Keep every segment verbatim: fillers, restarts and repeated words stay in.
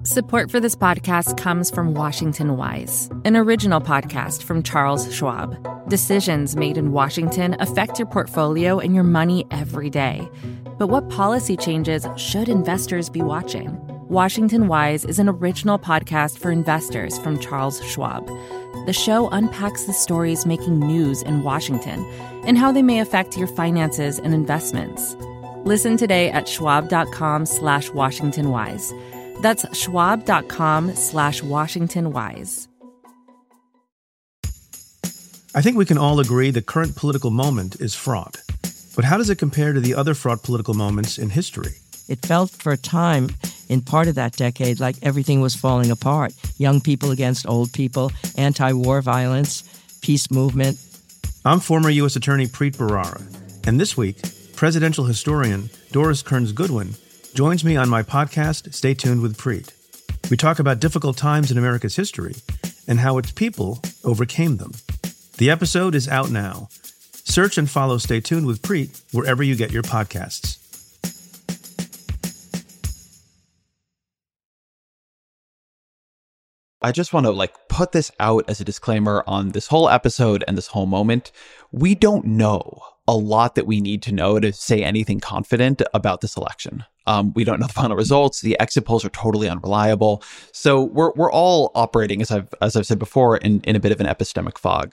Support for this podcast comes from Washington Wise, an original podcast from Charles Schwab. Decisions made in Washington affect your portfolio and your money every day. But what policy changes should investors be watching? Washington Wise is an original podcast for investors from Charles Schwab. The show unpacks the stories making news in Washington and how they may affect your finances and investments. Listen today at schwab.com slash Washington Wise. That's schwab.com slash Washington Wise. I think we can all agree the current political moment is fraught. But how does it compare to the other fraught political moments in history? It felt for a time in part of that decade like everything was falling apart. Young people against old people, anti-war violence, peace movement. I'm former U S Attorney Preet Bharara, and this week, presidential historian Doris Kearns Goodwin joins me on my podcast, Stay Tuned with Preet. We talk about difficult times in America's history and how its people overcame them. The episode is out now. Search and follow Stay Tuned with Preet wherever you get your podcasts. I just want to like put this out as a disclaimer on this whole episode and this whole moment. We don't know a lot that we need to know to say anything confident about this election. Um, we don't know the final results. The exit polls are totally unreliable. So we're we're all operating, as I've as I've said before, in, in a bit of an epistemic fog.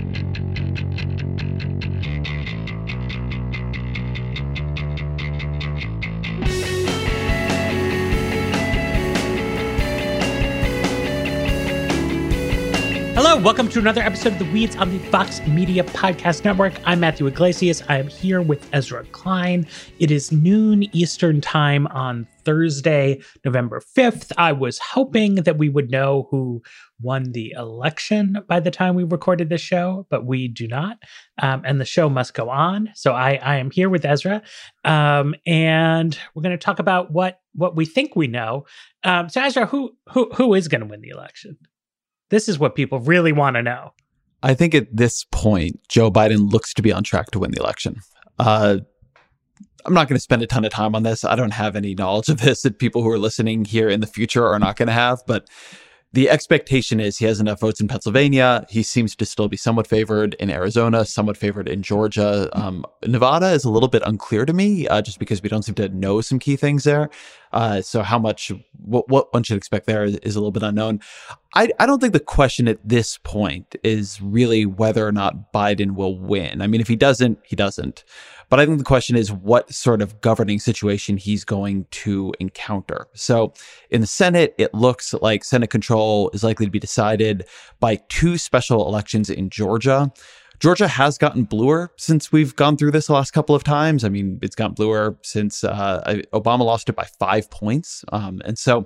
Hello, welcome to another episode of The Weeds on the Vox Media Podcast Network. I'm Matthew Iglesias. I am here with Ezra Klein. It is noon Eastern time on Thursday, November fifth. I was hoping that we would know who won the election by the time we recorded this show, but we do not. Um, and the show must go on. So I, I am here with Ezra. Um, and we're going to talk about what, what we think we know. Um, so Ezra, who, who, who is going to win the election? This is what people really want to know. I think at this point, Joe Biden looks to be on track to win the election. Uh, I'm not going to spend a ton of time on this. I don't have any knowledge of this that people who are listening here in the future are not going to have. But the expectation is he has enough votes in Pennsylvania. He seems to still be somewhat favored in Arizona, somewhat favored in Georgia. Um, Nevada is a little bit unclear to me, uh, just because we don't seem to know some key things there. Uh, so how much, what, what one should expect there is, is a little bit unknown. I, I don't think the question at this point is really whether or not Biden will win. I mean, if he doesn't, he doesn't. But I think the question is what sort of governing situation he's going to encounter. So in the Senate, it looks like Senate control is likely to be decided by two special elections in Georgia. Georgia has gotten bluer since we've gone through this the last couple of times. I mean, it's gotten bluer since uh, Obama lost it by five points. Um, and so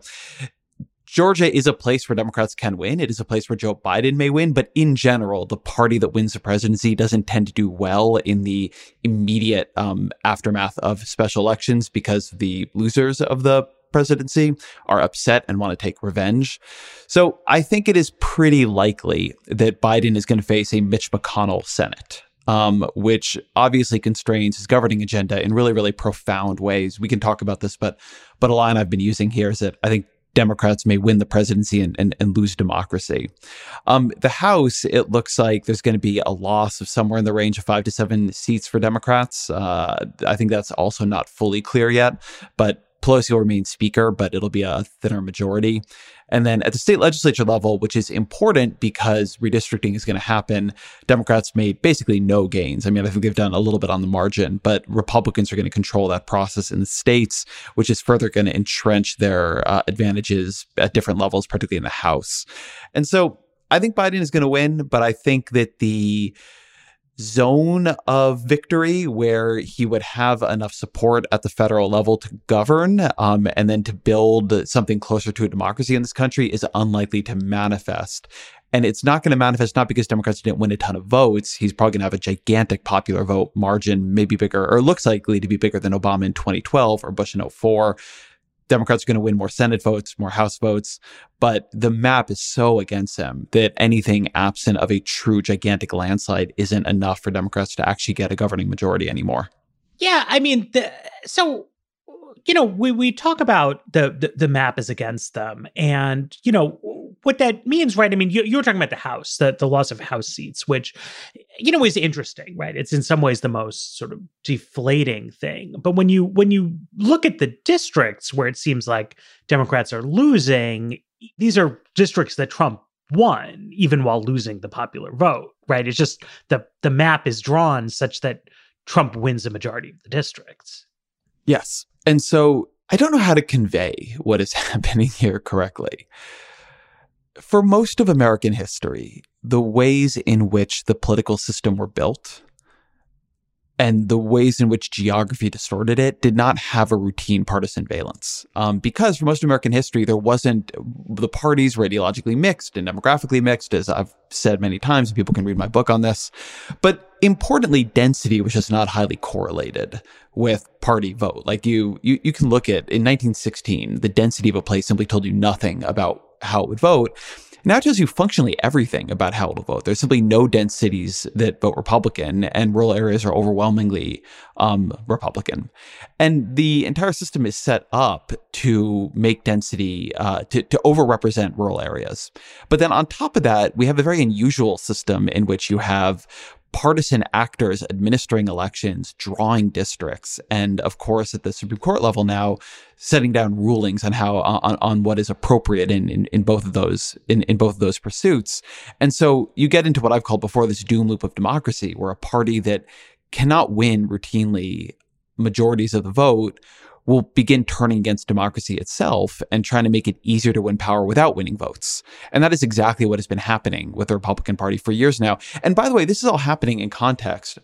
Georgia is a place where Democrats can win. It is a place where Joe Biden may win. But in general, the party that wins the presidency doesn't tend to do well in the immediate um, aftermath of special elections because the losers of the presidency are upset and want to take revenge. So I think it is pretty likely that Biden is going to face a Mitch McConnell Senate. Um, which obviously constrains his governing agenda in really, really profound ways. We can talk about this, but but a line I've been using here is that I think Democrats may win the presidency and, and, and lose democracy. Um, the House, it looks like there's going to be a loss of somewhere in the range of five to seven seats for Democrats. Uh, I think that's also not fully clear yet, but Pelosi will remain speaker, but it'll be a thinner majority. And then at the state legislature level, which is important because redistricting is going to happen, Democrats made basically no gains. I mean, I think they've done a little bit on the margin, but Republicans are going to control that process in the states, which is further going to entrench their uh, advantages at different levels, particularly in the House. And so I think Biden is going to win, but I think that the zone of victory where he would have enough support at the federal level to govern um, and then to build something closer to a democracy in this country is unlikely to manifest. And it's not going to manifest not because Democrats didn't win a ton of votes. He's probably going to have a gigantic popular vote margin, maybe bigger, or looks likely to be bigger than Obama in twenty twelve or Bush in oh four. Democrats are going to win more Senate votes, more House votes, but the map is so against him that anything absent of a true gigantic landslide isn't enough for Democrats to actually get a governing majority anymore. Yeah, I mean, the, so you know, we, we talk about the, the the map is against them, and you know what that means, right? I mean, you, you were talking about the House, the the loss of House seats, which you know is interesting, right? It's in some ways the most sort of deflating thing. But when you when you look at the districts where it seems like Democrats are losing, these are districts that Trump won, even while losing the popular vote, right? It's just the the map is drawn such that Trump wins the majority of the districts. Yes. And so I don't know how to convey what is happening here correctly. For most of American history, the ways in which the political system were built and the ways in which geography distorted it did not have a routine partisan valence. Um, because for most of American history, there wasn't, the parties were ideologically mixed and demographically mixed, as I've said many times, and people can read my book on this. But importantly, density was just not highly correlated with party vote. Like you, you, you can look at, in nineteen sixteen, the density of a place simply told you nothing about how it would vote. Now it tells you functionally everything about how it will vote. There's simply no dense cities that vote Republican, and rural areas are overwhelmingly um, Republican. And the entire system is set up to make density, uh, to, to overrepresent rural areas. But then on top of that, we have a very unusual system in which you have partisan actors administering elections, drawing districts, and of course at the Supreme Court level now, setting down rulings on how on, on what is appropriate in, in, in both of those in, in both of those pursuits. And so you get into what I've called before this doom loop of democracy, where a party that cannot win routinely majorities of the vote will begin turning against democracy itself and trying to make it easier to win power without winning votes. And that is exactly what has been happening with the Republican Party for years now. And by the way, this is all happening in context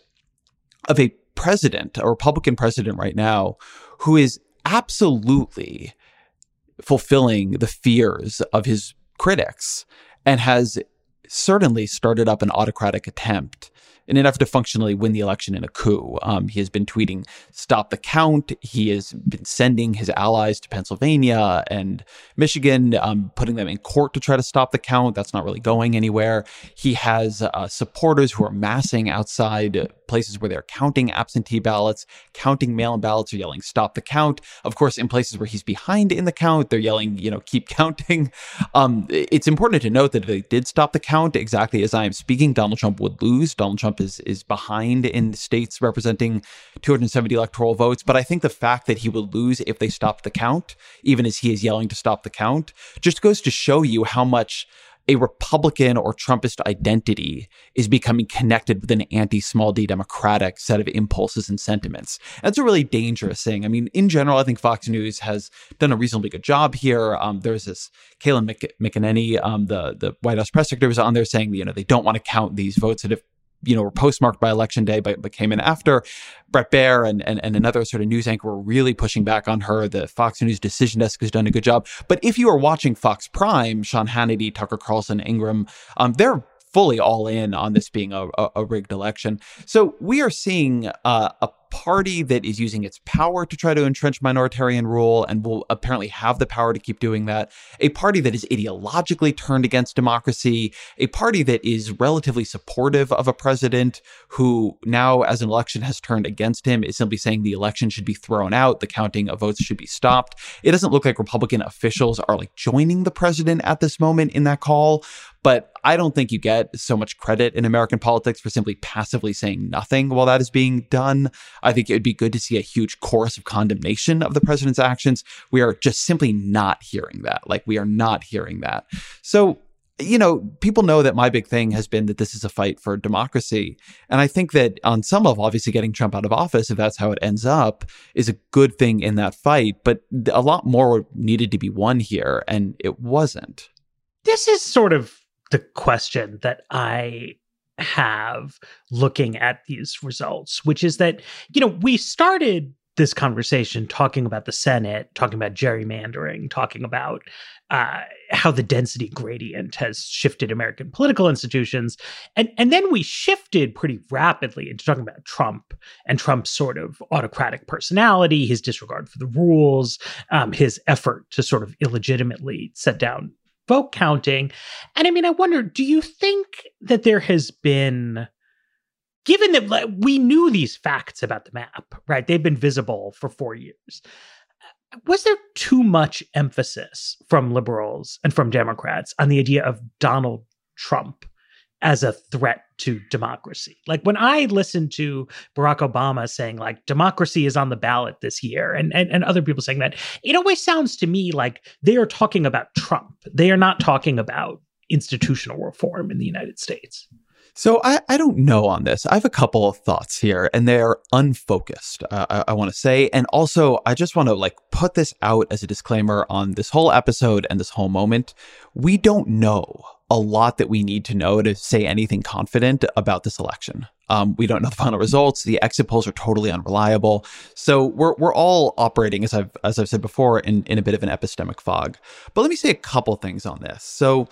of a president, a Republican president right now, who is absolutely fulfilling the fears of his critics and has certainly started up an autocratic attempt in an effort to functionally win the election in a coup. Um, he has been tweeting, "Stop the count." He has been sending his allies to Pennsylvania and Michigan, um, putting them in court to try to stop the count. That's not really going anywhere. He has uh, supporters who are massing outside places where they're counting absentee ballots, counting mail-in ballots, are yelling, "Stop the count." Of course, in places where he's behind in the count, they're yelling, you know, "Keep counting." Um, it's important to note that if they did stop the count exactly as I am speaking, Donald Trump would lose. Donald Trump is is behind in states representing two hundred seventy electoral votes. But I think the fact that he would lose if they stopped the count, even as he is yelling to stop the count, just goes to show you how much a Republican or Trumpist identity is becoming connected with an anti-small d democratic set of impulses and sentiments. That's a really dangerous thing. I mean, in general, I think Fox News has done a reasonably good job here. Um, there's this Kaylan Mc- McEnany, um, the, the White House press secretary, was on there saying, you know, they don't want to count these votes that have, you know, were postmarked by Election Day, but, but came in after. Bret Baier and, and, and another sort of news anchor were really pushing back on her. The Fox News decision desk has done a good job. But if you are watching Fox Prime, Sean Hannity, Tucker Carlson, Ingram, um, they're fully all in on this being a, a, a rigged election. So we are seeing uh, a party that is using its power to try to entrench minoritarian rule and will apparently have the power to keep doing that. A party that is ideologically turned against democracy. A party that is relatively supportive of a president who now, as an election has turned against him, is simply saying the election should be thrown out. The counting of votes should be stopped. It doesn't look like Republican officials are like joining the president at this moment in that call. But I don't think you get so much credit in American politics for simply passively saying nothing while that is being done. I think it would be good to see a huge chorus of condemnation of the president's actions. We are just simply not hearing that. Like, we are not hearing that. So, you know, people know that my big thing has been that this is a fight for democracy. And I think that on some level, obviously getting Trump out of office, if that's how it ends up, is a good thing in that fight. But a lot more needed to be won here, and it wasn't. This is sort of the question that I have looking at these results, which is that, you know, we started this conversation talking about the Senate, talking about gerrymandering, talking about uh, how the density gradient has shifted American political institutions. And, and then we shifted pretty rapidly into talking about Trump and Trump's sort of autocratic personality, his disregard for the rules, um, his effort to sort of illegitimately set down vote counting. And I mean, I wonder, do you think that there has been, given that we knew these facts about the map, right? They've been visible for four years. was there too much emphasis from liberals and from Democrats on the idea of Donald Trump as a threat to democracy? Like when I listened to Barack Obama saying like democracy is on the ballot this year and, and, and other people saying that, it always sounds to me like they are talking about Trump. They are not talking about institutional reform in the United States. So I, I don't know on this. I have a couple of thoughts here, and they're unfocused, uh, I, I want to say. And also, I just want to like put this out as a disclaimer on this whole episode and this whole moment. We don't know a lot that we need to know to say anything confident about this election. Um, we don't know the final results. The exit polls are totally unreliable. So we're we're all operating, as I've as I've said before, in, in a bit of an epistemic fog. But let me say a couple things on this. So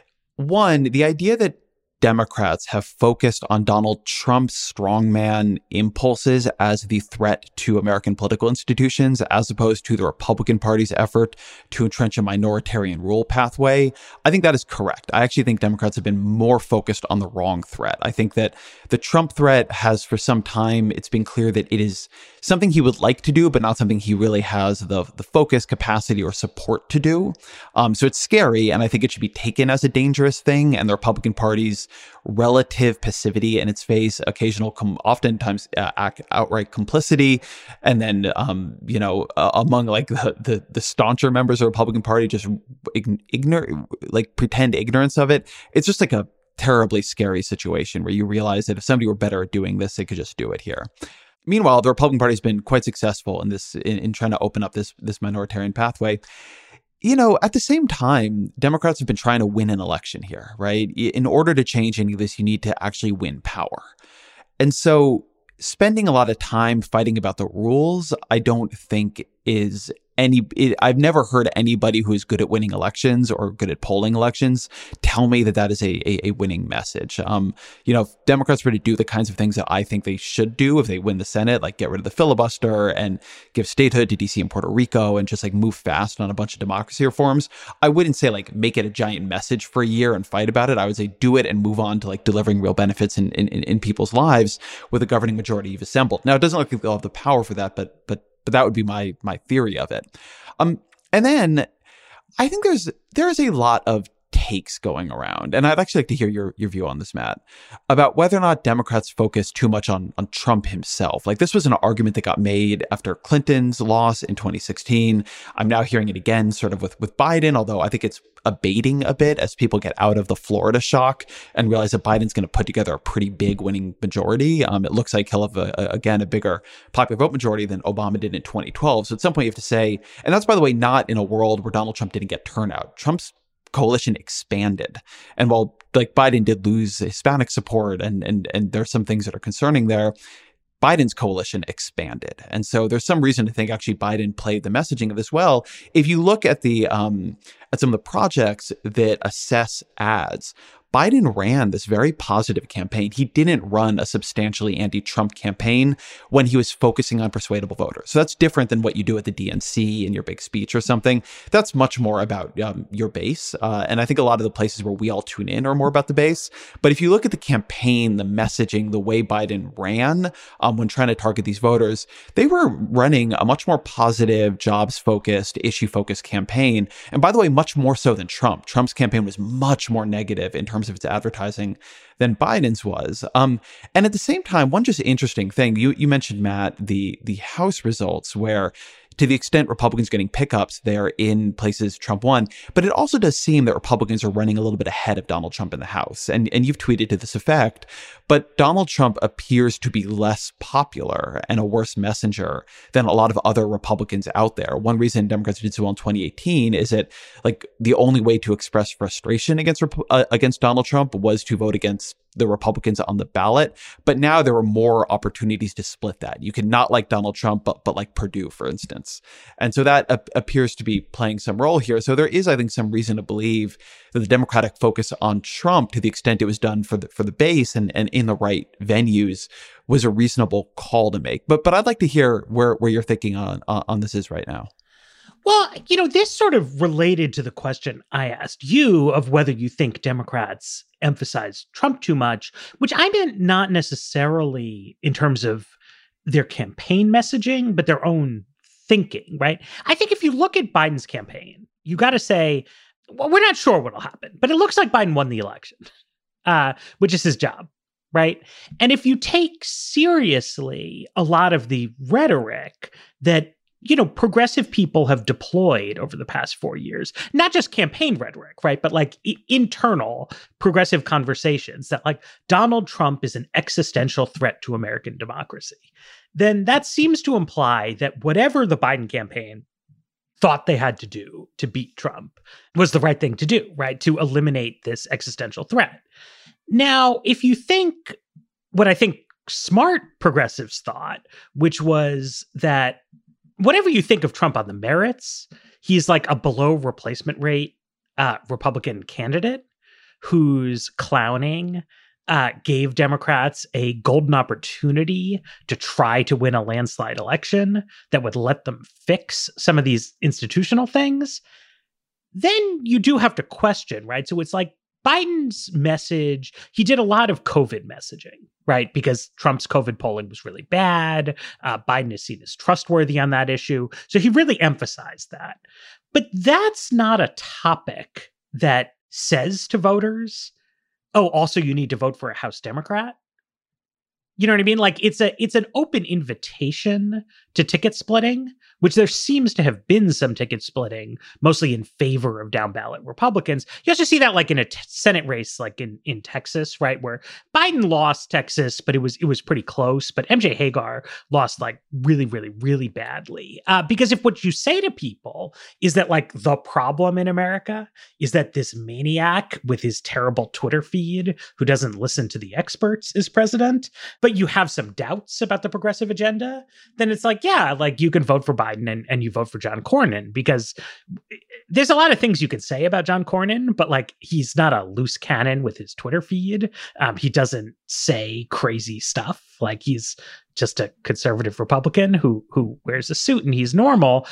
one, the idea that Democrats have focused on Donald Trump's strongman impulses as the threat to American political institutions, as opposed to the Republican Party's effort to entrench a minoritarian rule pathway. I think that is correct. I actually think Democrats have been more focused on the wrong threat. I think that the Trump threat has, for some time, it's been clear that it is something he would like to do, but not something he really has the, the focus, capacity, or support to do. Um, so it's scary, and I think it should be taken as a dangerous thing, and the Republican Party's relative passivity in its face, occasional, com- oftentimes uh, act, outright complicity, and then, um, you know, uh, among like the, the the stauncher members of the Republican Party, just ign- ignore, like pretend ignorance of it. It's just like a terribly scary situation where you realize that if somebody were better at doing this, they could just do it here. Meanwhile, the Republican Party has been quite successful in this in, in trying to open up this this minoritarian pathway. You know, at the same time, Democrats have been trying to win an election here, right? In order to change any of this, you need to actually win power. And so spending a lot of time fighting about the rules, I don't think is any, it, I've never heard anybody who's good at winning elections or good at polling elections tell me that that is a, a, a winning message. Um, you know, if Democrats were to do the kinds of things that I think they should do if they win the Senate, like get rid of the filibuster and give statehood to D C and Puerto Rico and just like move fast on a bunch of democracy reforms, I wouldn't say like make it a giant message for a year and fight about it. I would say do it and move on to like delivering real benefits in, in, in people's lives with a governing majority you've assembled. Now, it doesn't look like they'll have the power for that, but, but, But that would be my my theory of it. Um, and then I think there's there is a lot of takes going around, and I'd actually like to hear your your view on this, Matt, about whether or not Democrats focus too much on on Trump himself. Like this was an argument that got made after Clinton's loss in twenty sixteen. I'm now hearing it again, sort of with with Biden, although I think it's abating a bit as people get out of the Florida shock and realize that Biden's going to put together a pretty big winning majority. Um, it looks like he'll have, a, a, again, a bigger popular vote majority than Obama did in twenty twelve. So at some point you have to say, and that's, by the way, not in a world where Donald Trump didn't get turnout. Trump's coalition expanded. And while like Biden did lose Hispanic support and, and, and there's some things that are concerning there, Biden's coalition expanded. And so there's some reason to think actually Biden played the messaging of this well. If you look at the um, at some of the projects that assess ads, Biden ran this very positive campaign. He didn't run a substantially anti-Trump campaign when he was focusing on persuadable voters. So that's different than what you do at the D N C in your big speech or something. That's much more about um, your base. Uh, and I think a lot of the places where we all tune in are more about the base. But if you look at the campaign, the messaging, the way Biden ran um, when trying to target these voters, they were running a much more positive, jobs-focused, issue-focused campaign. And by the way, much more so than Trump. Trump's campaign was much more negative in terms of its advertising than Biden's was. Um, and at the same time, one just interesting thing, you you mentioned, Matt, the the House results where to the extent Republicans getting pickups, they're in places Trump won. But it also does seem that Republicans are running a little bit ahead of Donald Trump in the House. And, and you've tweeted to this effect. But Donald Trump appears to be less popular and a worse messenger than a lot of other Republicans out there. One reason Democrats did so well in twenty eighteen is that like the only way to express frustration against uh, against Donald Trump was to vote against the Republicans on the ballot. But now there are more opportunities to split that. You can not like Donald Trump, but but like Perdue, for instance. And so that ap- appears to be playing some role here. So there is, I think, some reason to believe that the Democratic focus on Trump, to the extent it was done for the for the base and, and in the right venues, was a reasonable call to make. But but I'd like to hear where, where your thinking on, on this is right now. Well, you know, this sort of related to the question I asked you of whether you think Democrats emphasize Trump too much, which I meant not necessarily in terms of their campaign messaging, but their own thinking, right? I think if you look at Biden's campaign, you got to say, well, we're not sure what'll happen, but it looks like Biden won the election, uh, which is his job, right? And if you take seriously a lot of the rhetoric that, you know, progressive people have deployed over the past four years, not just campaign rhetoric, right? But like I- internal progressive conversations that like Donald Trump is an existential threat to American democracy, then that seems to imply that whatever the Biden campaign thought they had to do to beat Trump was the right thing to do, right? To eliminate this existential threat. Now, if you think what I think smart progressives thought, which was that whatever you think of Trump on the merits, he's like a below replacement rate uh, Republican candidate whose clowning uh, gave Democrats a golden opportunity to try to win a landslide election that would let them fix some of these institutional things. Then you do have to question, right? So it's like Biden's message, he did a lot of COVID messaging, right? Because Trump's COVID polling was really bad. Uh, Biden is seen as trustworthy on that issue. So he really emphasized that. But that's not a topic that says to voters, oh, also you need to vote for a House Democrat. You know what I mean? Like it's a it's an open invitation to ticket splitting, which there seems to have been some ticket splitting, mostly in favor of down ballot Republicans. You also see that like in a t- Senate race, like in, in Texas, right, where Biden lost Texas, but it was it was pretty close. But M J Hagar lost like really, really, really badly. Uh, because if what you say to people is that like the problem in America is that this maniac with his terrible Twitter feed who doesn't listen to the experts is president, but you have some doubts about the progressive agenda, then it's like, yeah, like you can vote for Biden and, and you vote for John Cornyn, because there's a lot of things you can say about John Cornyn, but like he's not a loose cannon with his Twitter feed. Um, he doesn't say crazy stuff. Like he's just a conservative Republican who who wears a suit and he's normal.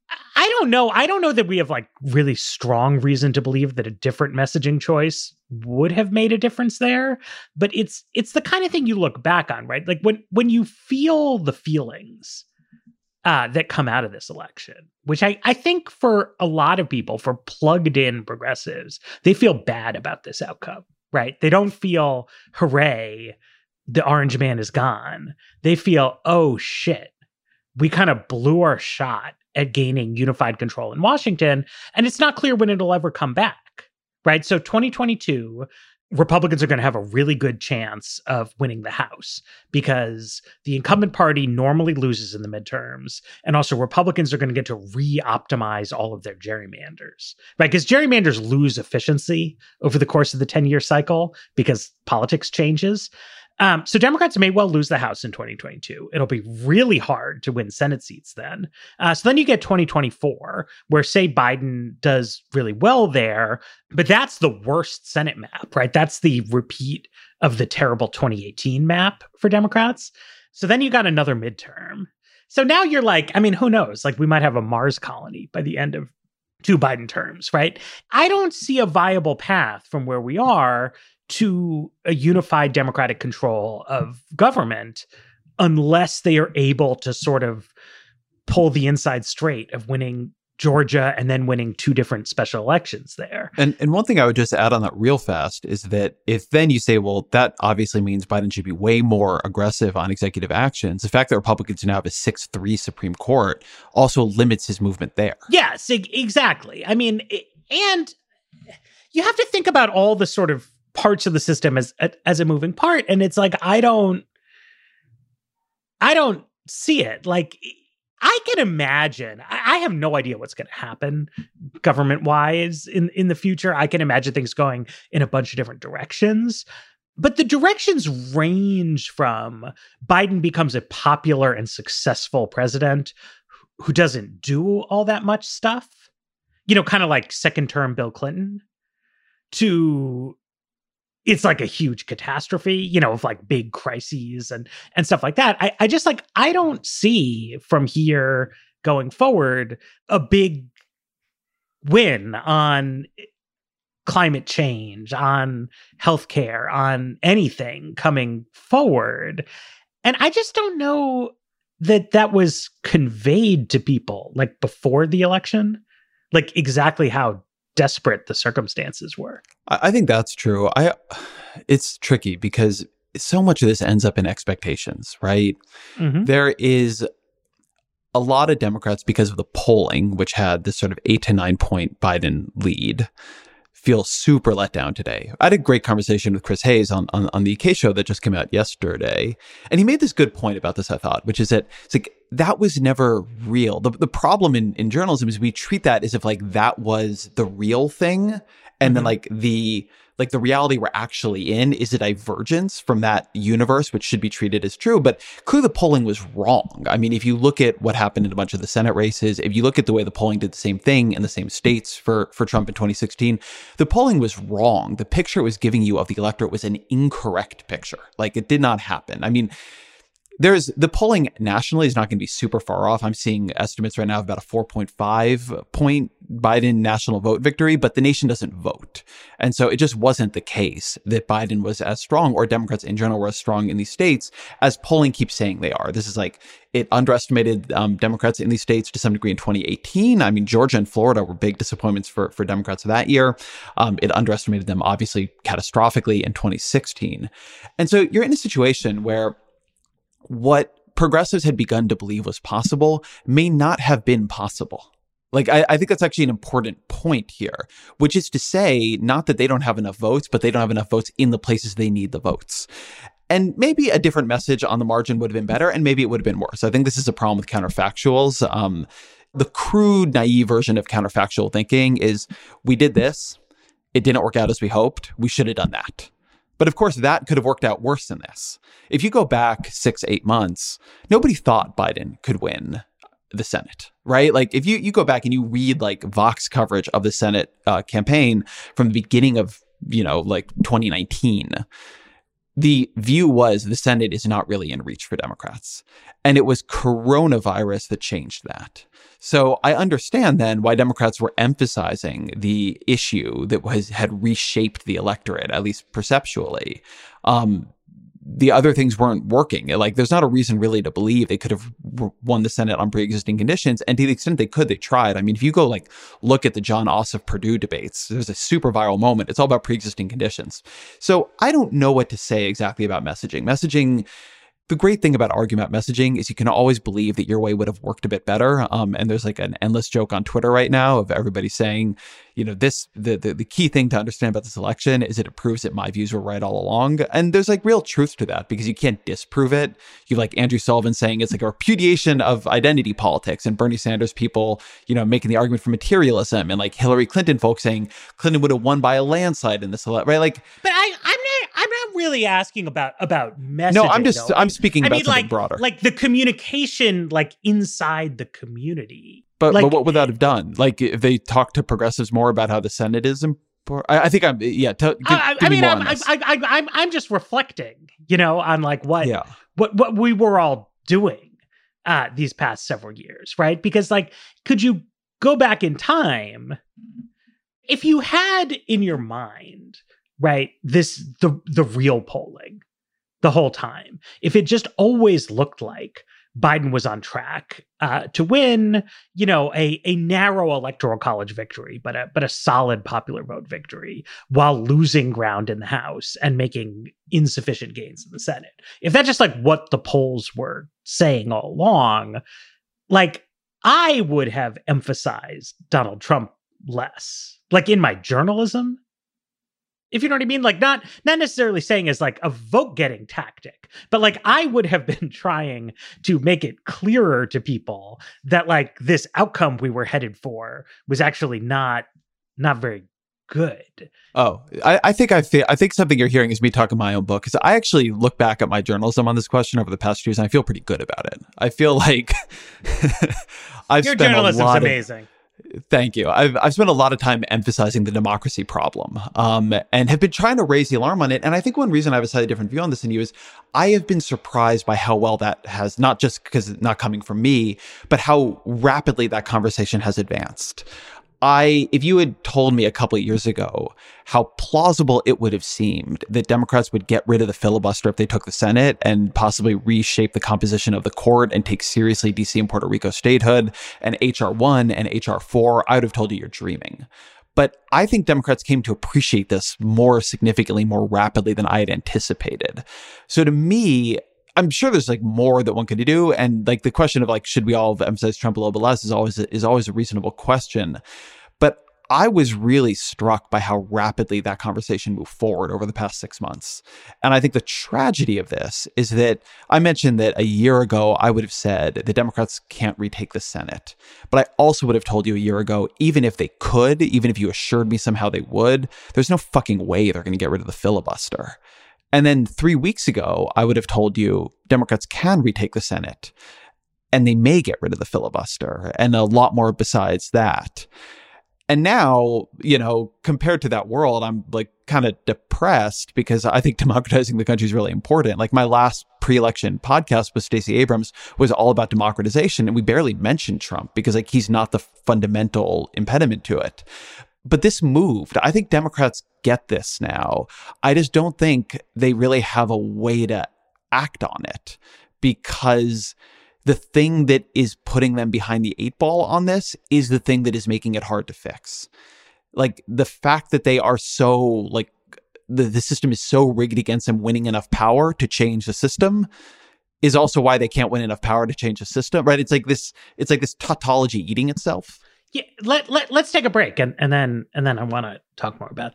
I don't know. I don't know that we have like really strong reason to believe that a different messaging choice would have made a difference there. But it's it's the kind of thing you look back on, right? Like when when you feel the feelings uh, that come out of this election, which I, I think for a lot of people, for plugged in progressives, they feel bad about this outcome, right? They don't feel, hooray, the orange man is gone. They feel, oh shit, we kind of blew our shot at gaining unified control in Washington, and it's not clear when it'll ever come back, right? So twenty twenty-two, Republicans are going to have a really good chance of winning the House because the incumbent party normally loses in the midterms, and also Republicans are going to get to re-optimize all of their gerrymanders, right? Because gerrymanders lose efficiency over the course of the ten-year cycle because politics changes. Um, so Democrats may well lose the House in twenty twenty-two. It'll be really hard to win Senate seats then. Uh, so then you get twenty twenty-four, where say Biden does really well there, but that's the worst Senate map, right? That's the repeat of the terrible twenty eighteen map for Democrats. So then you got another midterm. So now you're like, I mean, who knows? Like we might have a Mars colony by the end of two Biden terms, right? I don't see a viable path from where we are to a unified Democratic control of government unless they are able to sort of pull the inside straight of winning Georgia and then winning two different special elections there. And and one thing I would just add on that real fast is that if then you say, well, that obviously means Biden should be way more aggressive on executive actions, the fact that Republicans now have a six three Supreme Court also limits his movement there. Yes, exactly. I mean, and you have to think about all the sort of parts of the system as as a moving part, and it's like I don't I don't see it. Like I can imagine, I, I have no idea what's going to happen government wise in in the future. I can imagine things going in a bunch of different directions, but the directions range from Biden becomes a popular and successful president who doesn't do all that much stuff, you know, kind of like second term Bill Clinton, to it's like a huge catastrophe, you know, of like big crises and and stuff like that. I, I just like, I don't see from here going forward a big win on climate change, on healthcare, on anything coming forward. And I just don't know that that was conveyed to people like before the election, like exactly how desperate the circumstances were. I think that's true. I, it's tricky because so much of this ends up in expectations, right? Mm-hmm. There is a lot of Democrats, because of the polling, which had this sort of eight to nine point Biden lead, feel super let down today. I had a great conversation with Chris Hayes on, on, on the E K show that just came out yesterday. And he made this good point about this, I thought, which is that it's like, that was never real. The, the problem in, in journalism is we treat that as if like that was the real thing. And mm-hmm. then like the like the reality we're actually in is a divergence from that universe, which should be treated as true. But clearly the polling was wrong. I mean, if you look at what happened in a bunch of the Senate races, if you look at the way the polling did the same thing in the same states for, for Trump in twenty sixteen, the polling was wrong. The picture it was giving you of the electorate was an incorrect picture. Like it did not happen. I mean, There's the polling nationally is not going to be super far off. I'm seeing estimates right now of about a four point five point Biden national vote victory, but the nation doesn't vote. And so it just wasn't the case that Biden was as strong, or Democrats in general were as strong in these states as polling keeps saying they are. This is like, it underestimated um, Democrats in these states to some degree in twenty eighteen. I mean, Georgia and Florida were big disappointments for, for Democrats that year. Um, it underestimated them obviously catastrophically in twenty sixteen. And so you're in a situation where what progressives had begun to believe was possible may not have been possible. Like, I, I think that's actually an important point here, which is to say, not that they don't have enough votes, but they don't have enough votes in the places they need the votes. And maybe a different message on the margin would have been better, and maybe it would have been worse. I think this is a problem with counterfactuals. Um, the crude, naive version of counterfactual thinking is, we did this, it didn't work out as we hoped, we should have done that. But of course, that could have worked out worse than this. If you go back six, eight months, nobody thought Biden could win the Senate, right? Like if you, you go back and you read like Vox coverage of the Senate uh, campaign from the beginning of, you know, like twenty nineteen, the view was the Senate is not really in reach for Democrats. And it was coronavirus that changed that. So I understand then why Democrats were emphasizing the issue that was had reshaped the electorate, at least perceptually. Um, the other things weren't working. Like, there's not a reason really to believe they could have won the Senate on pre-existing conditions. And to the extent they could, they tried. I mean, if you go like look at the John Ossoff Perdue debates, there's a super viral moment. It's all about pre-existing conditions. So I don't know what to say exactly about messaging. Messaging. The great thing about argument messaging is you can always believe that your way would have worked a bit better. Um, and there's like an endless joke on Twitter right now of everybody saying, you know, this, the, the, the key thing to understand about this election is that it proves that my views were right all along. And there's like real truth to that because you can't disprove it. You like Andrew Sullivan saying it's like a repudiation of identity politics, and Bernie Sanders people, you know, making the argument for materialism, and like Hillary Clinton folks saying Clinton would have won by a landslide in this election, right? Like, but I, I'm not, I'm not really asking about, about messaging. No, I'm just, though. I'm speaking I about mean, something like, broader. Like the communication, like inside the community. But, like, but what would that have done? Like if they talked to progressives more about how the Senate is important? I, I think I'm, yeah. T- give, I, give I me mean, more I'm, on I, this. I, I, I'm, I'm just reflecting, you know, on like what, yeah. what, what we were all doing uh, these past several years, right? Because like, could you go back in time if you had in your mind, right, this, the, the real polling the whole time, if it just always looked like Biden was on track uh, to win, you know, a, a narrow electoral college victory, but a, but a solid popular vote victory while losing ground in the House and making insufficient gains in the Senate. If that's just like what the polls were saying all along, like I would have emphasized Donald Trump less, like in my journalism. If you know what I mean, like not not necessarily saying as like a vote getting tactic, but like I would have been trying to make it clearer to people that like this outcome we were headed for was actually not not very good. Oh, I, I think I feel I think something you're hearing is me talking my own book, because I actually look back at my journalism on this question over the past few years and I feel pretty good about it. I feel like I've Your spent journalism's a lot of, amazing. Thank you. I've I've spent a lot of time emphasizing the democracy problem, um, and have been trying to raise the alarm on it. And I think one reason I have a slightly different view on this than you is I have been surprised by how well that has, not just because it's not coming from me, but how rapidly that conversation has advanced. I, if you had told me a couple of years ago how plausible it would have seemed that Democrats would get rid of the filibuster if they took the Senate and possibly reshape the composition of the court and take seriously D C and Puerto Rico statehood and H R one and H R four, I would have told you you're dreaming. But I think Democrats came to appreciate this more significantly, more rapidly than I had anticipated. So to me, I'm sure there's like more that one could do. And like the question of like, should we all emphasize Trump a little bit less is always, is always a reasonable question. But I was really struck by how rapidly that conversation moved forward over the past six months. And I think the tragedy of this is that I mentioned that a year ago, I would have said the Democrats can't retake the Senate. But I also would have told you a year ago, even if they could, even if you assured me somehow they would, there's no fucking way they're going to get rid of the filibuster. And then three weeks ago, I would have told you Democrats can retake the Senate and they may get rid of the filibuster and a lot more besides that. And now, you know, compared to that world, I'm like kind of depressed because I think democratizing the country is really important. Like my last pre-election podcast with Stacey Abrams was all about democratization. And we barely mentioned Trump because like he's not the fundamental impediment to it. But this moved. I think Democrats get this now. I just don't think they really have a way to act on it because the thing that is putting them behind the eight ball on this is the thing that is making it hard to fix. Like the fact that they are so like the, the system is so rigged against them winning enough power to change the system is also why they can't win enough power to change the system, right? It's like this, it's like this tautology eating itself. Yeah, let, let, let's take a break and, and then and then I want to talk more about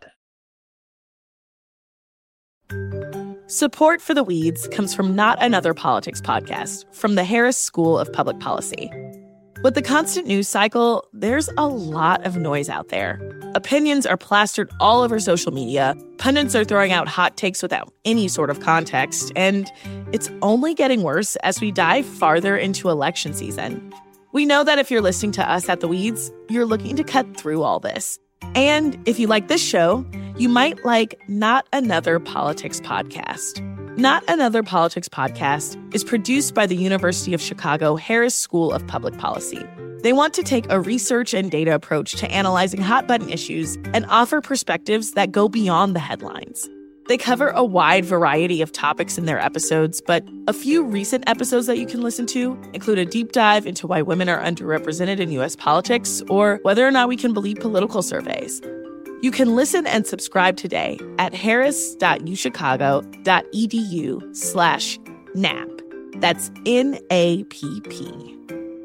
that. Support for The Weeds comes from Not Another Politics podcast from the Harris School of Public Policy. With the constant news cycle, there's a lot of noise out there. Opinions are plastered all over social media, pundits are throwing out hot takes without any sort of context, and it's only getting worse as we dive farther into election season. We know that if you're listening to us at The Weeds, you're looking to cut through all this. And if you like this show, you might like Not Another Politics podcast. Not Another Politics podcast is produced by the University of Chicago Harris School of Public Policy. They want to take a research and data approach to analyzing hot-button issues and offer perspectives that go beyond the headlines. They cover a wide variety of topics in their episodes, but a few recent episodes that you can listen to include a deep dive into why women are underrepresented in U S politics or whether or not we can believe political surveys. You can listen and subscribe today at harris.uchicago.edu slash NAP. That's N A P P.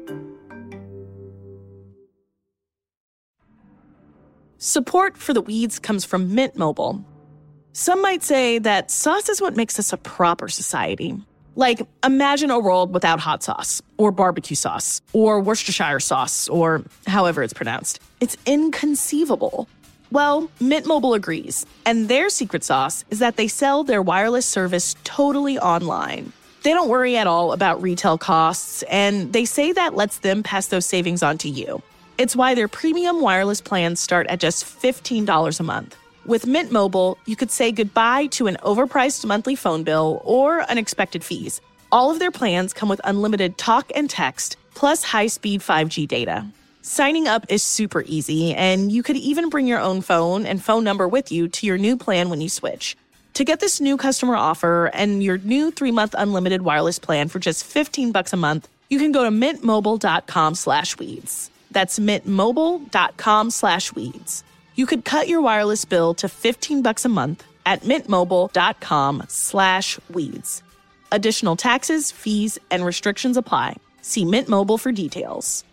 Support for The Weeds comes from Mint Mobile. Some might say that sauce is what makes us a proper society. Like, imagine a world without hot sauce, or barbecue sauce, or Worcestershire sauce, or however it's pronounced. It's inconceivable. Well, Mint Mobile agrees, and their secret sauce is that they sell their wireless service totally online. They don't worry at all about retail costs, and they say that lets them pass those savings on to you. It's why their premium wireless plans start at just fifteen dollars a month. With Mint Mobile, you could say goodbye to an overpriced monthly phone bill or unexpected fees. All of their plans come with unlimited talk and text, plus high-speed five G data. Signing up is super easy, and you could even bring your own phone and phone number with you to your new plan when you switch. To get this new customer offer and your new three-month unlimited wireless plan for just fifteen bucks a month, you can go to mintmobile.com slash weeds. That's mintmobile.com slash weeds. You could cut your wireless bill to fifteen bucks a month at mintmobile.com slash weeds. Additional taxes, fees, and restrictions apply. See Mint Mobile for details.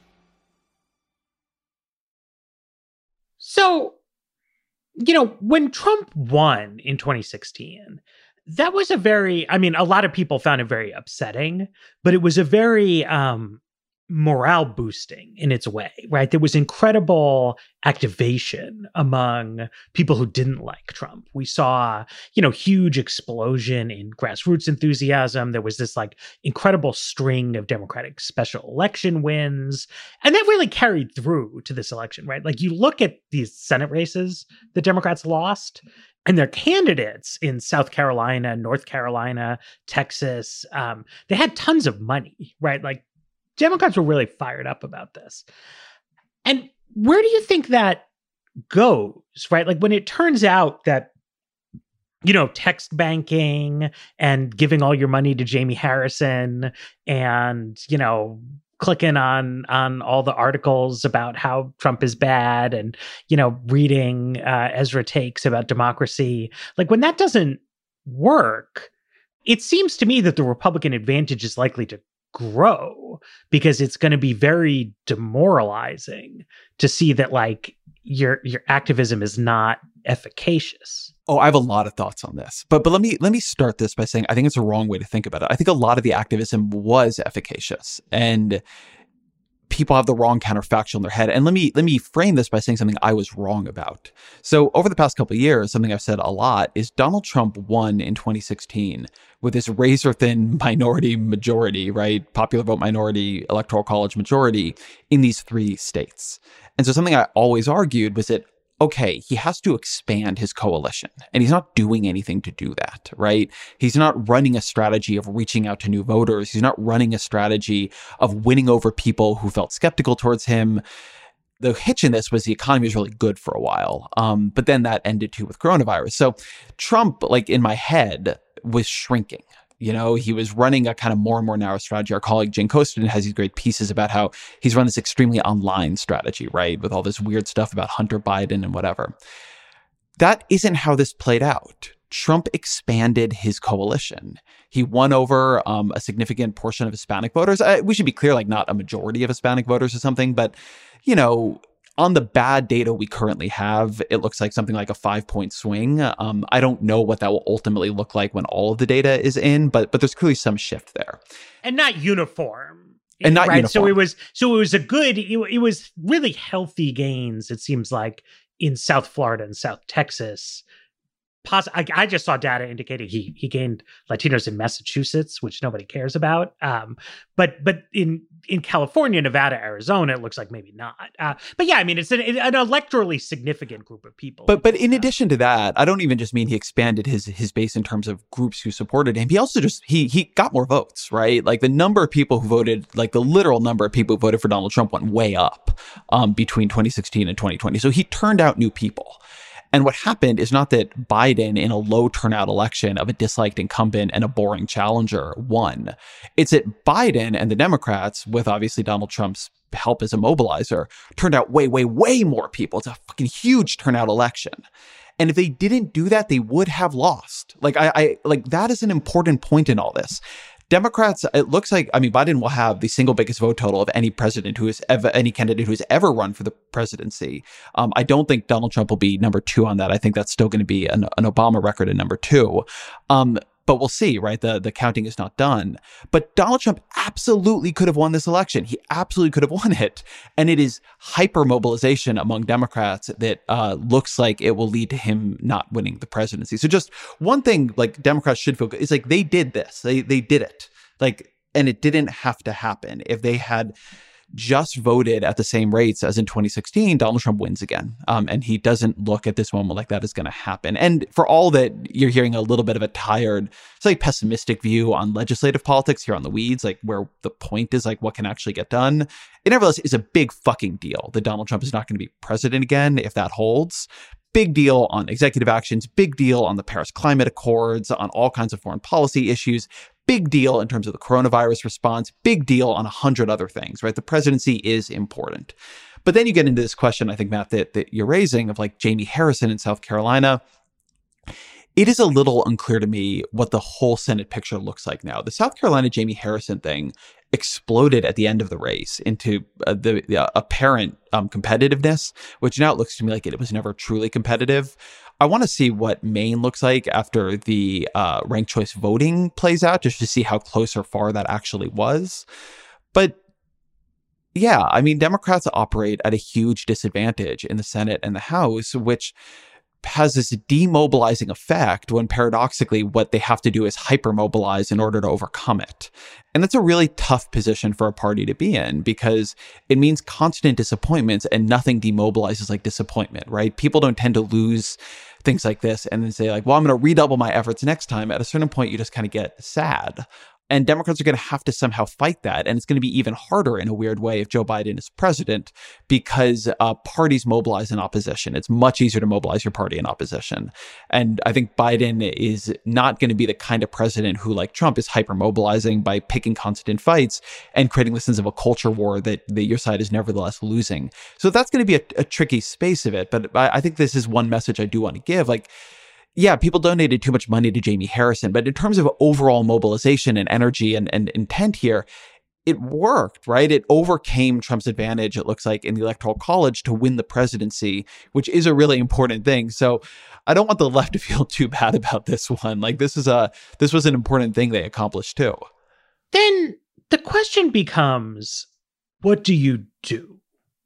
So, you know, when Trump won in twenty sixteen, that was a very, I mean, a lot of people found it very upsetting, but it was a very um, morale boosting in its way, right? There was incredible activation among people who didn't like Trump. We saw, you know, huge explosion in grassroots enthusiasm. There was this like incredible string of Democratic special election wins. And that really carried through to this election, right? Like you look at these Senate races the Democrats lost, and their candidates in South Carolina, North Carolina, Texas, um, they had tons of money, right? Like Democrats were really fired up about this. And where do you think that goes, right? Like when it turns out that, you know, text banking and giving all your money to Jamie Harrison and, you know, clicking on on all the articles about how Trump is bad and, you know, reading uh, Ezra Takes about democracy, like when that doesn't work, it seems to me that the Republican advantage is likely to grow because it's going to be very demoralizing to see that like your your activism is not efficacious. Oh, I have a lot of thoughts on this. But but let me let me start this by saying I think it's a wrong way to think about it. I think a lot of the activism was efficacious and people have the wrong counterfactual in their head. And let me let me frame this by saying something I was wrong about. So over the past couple of years, something I've said a lot is Donald Trump won in twenty sixteen with this razor-thin minority majority, right? Popular vote minority, electoral college majority in these three states. And so something I always argued was that, okay, he has to expand his coalition, and he's not doing anything to do that, right? He's not running a strategy of reaching out to new voters. He's not running a strategy of winning over people who felt skeptical towards him. The hitch in this was the economy was really good for a while, um, but then that ended too with coronavirus. So Trump, like in my head, was shrinking. You know, he was running a kind of more and more narrow strategy. Our colleague Jane Coaston has these great pieces about how he's run this extremely online strategy, right? With all this weird stuff about Hunter Biden and whatever. That isn't how this played out. Trump expanded his coalition. He won over um, a significant portion of Hispanic voters. Uh, we should be clear, like not a majority of Hispanic voters or something, but, you know, on the bad data we currently have, it looks like something like a five-point swing. Um, I don't know what that will ultimately look like when all of the data is in, but but there's clearly some shift there. And not uniform. And not right? uniform. So it was so it was a good, it, it was really healthy gains, it seems like, in South Florida and South Texas. Poss- I, I just saw data indicating he he gained Latinos in Massachusetts, which nobody cares about. Um, but but in in California, Nevada, Arizona, it looks like maybe not. Uh, but yeah, I mean, it's an, an electorally significant group of people. But but in addition to that, I don't even just mean he expanded his his base in terms of groups who supported him. He also just he he got more votes, right? Like the number of people who voted, like the literal number of people who voted for Donald Trump went way up um, between twenty sixteen and twenty twenty. So he turned out new people. And what happened is not that Biden, in a low turnout election of a disliked incumbent and a boring challenger, won. It's that Biden and the Democrats, with obviously Donald Trump's help as a mobilizer, turned out way, way, way more people. It's a fucking huge turnout election. And if they didn't do that, they would have lost. Like I, I like that is an important point in all this. Democrats, it looks like, I mean, Biden will have the single biggest vote total of any president who has ever, any candidate who has ever run for the presidency. Um, I don't think Donald Trump will be number two on that. I think that's still going to be an, an Obama record at number two. Um, but we'll see, right? The, the counting is not done. But Donald Trump absolutely could have won this election. He absolutely could have won it. And it is hyper mobilization among Democrats that uh, looks like it will lead to him not winning the presidency. So just one thing like Democrats should feel good is like they did this. They they did it. Like, and it didn't have to happen. If they had just voted at the same rates as in twenty sixteen, Donald Trump wins again. Um, and he doesn't look at this moment like that is going to happen. And for all that you're hearing a little bit of a tired, slightly pessimistic view on legislative politics here on The Weeds, like where the point is like what can actually get done, it nevertheless is a big fucking deal that Donald Trump is not going to be president again if that holds. Big deal on executive actions, big deal on the Paris Climate Accords, on all kinds of foreign policy issues, big deal in terms of the coronavirus response, big deal on a hundred other things, right? The presidency is important. But then you get into this question, I think, Matt, that, that you're raising of like Jamie Harrison in South Carolina. It is a little unclear to me what the whole Senate picture looks like now. The South Carolina Jamie Harrison thing exploded at the end of the race into uh, the, the uh, apparent um, competitiveness, which now it looks to me like it was never truly competitive. I want to see what Maine looks like after the uh, ranked choice voting plays out, just to see how close or far that actually was. But yeah, I mean, Democrats operate at a huge disadvantage in the Senate and the House, which has this demobilizing effect when paradoxically what they have to do is hypermobilize in order to overcome it. And that's a really tough position for a party to be in because it means constant disappointments and nothing demobilizes like disappointment, right? People don't tend to lose things like this and then say like, well, I'm going to redouble my efforts next time. At a certain point, you just kind of get sad. And Democrats are going to have to somehow fight that. And it's going to be even harder in a weird way if Joe Biden is president because uh, parties mobilize in opposition. It's much easier to mobilize your party in opposition. And I think Biden is not going to be the kind of president who, like Trump, is hyper-mobilizing by picking constant fights and creating the sense of a culture war that, that your side is nevertheless losing. So that's going to be a, a tricky space of it. But I, I think this is one message I do want to give. Like, yeah, people donated too much money to Jamie Harrison, but in terms of overall mobilization and energy and, and intent here, it worked, right? It overcame Trump's advantage, it looks like, in the Electoral College to win the presidency, which is a really important thing. So I don't want the left to feel too bad about this one. Like, this is a this was an important thing they accomplished too. Then the question becomes, what do you do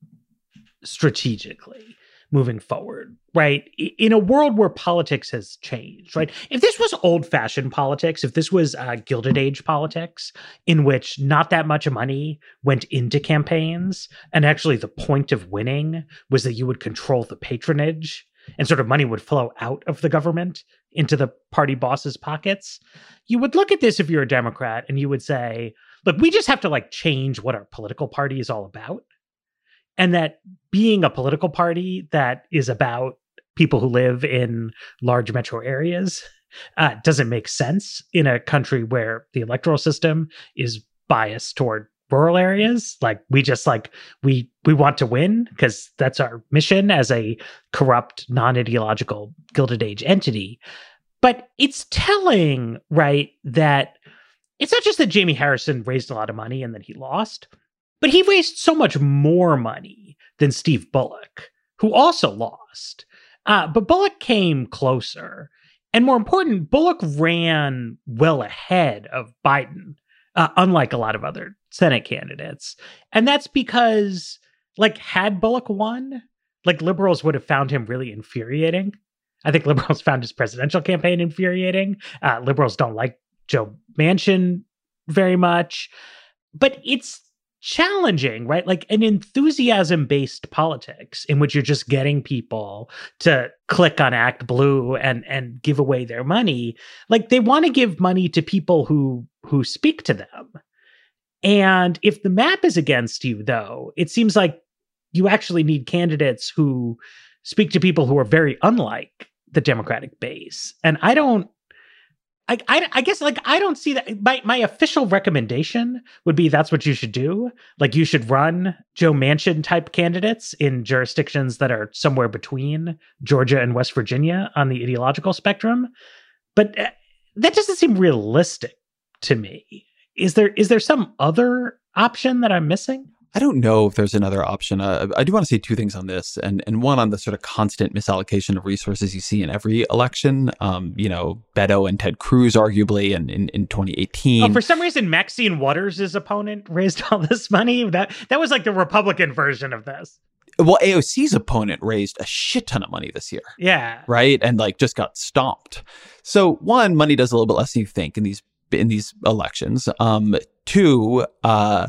strategically moving forward, right? In a world where politics has changed, right? If this was old-fashioned politics, if this was uh, Gilded Age politics, in which not that much money went into campaigns, and actually the point of winning was that you would control the patronage, and sort of money would flow out of the government into the party bosses' pockets, you would look at this if you're a Democrat, and you would say, look, we just have to like change what our political party is all about. And that being a political party that is about people who live in large metro areas uh, doesn't make sense in a country where the electoral system is biased toward rural areas. Like, we just like, we we want to win because that's our mission as a corrupt, non-ideological Gilded Age entity. But it's telling, right, that it's not just that Jamie Harrison raised a lot of money and that he lost, but he raised so much more money than Steve Bullock, who also lost. Uh, but Bullock came closer. And more important, Bullock ran well ahead of Biden, uh, unlike a lot of other Senate candidates. And that's because, like, had Bullock won, like, liberals would have found him really infuriating. I think liberals found his presidential campaign infuriating. Uh, liberals don't like Joe Manchin very much. But it's challenging, right? Like an enthusiasm-based politics in which you're just getting people to click on Act Blue and and give away their money. Like, they want to give money to people who who speak to them. And if the map is against you, though, it seems like you actually need candidates who speak to people who are very unlike the Democratic base. And I don't I, I, I guess, like, I don't see that. My, my official recommendation would be that's what you should do. Like, you should run Joe Manchin type candidates in jurisdictions that are somewhere between Georgia and West Virginia on the ideological spectrum. But uh, that doesn't seem realistic to me. Is there is there some other option that I'm missing? I don't know if there's another option. Uh, I do want to say two things on this, and and one on the sort of constant misallocation of resources you see in every election. Um, you know, Beto and Ted Cruz, arguably, in, in, in twenty eighteen. Oh, for some reason, Maxine Waters' opponent raised all this money. That that was like the Republican version of this. Well, A O C's opponent raised a shit ton of money this year. Yeah. Right? And like just got stomped. So one, money does a little bit less than you think in these in these elections. Um, two, uh,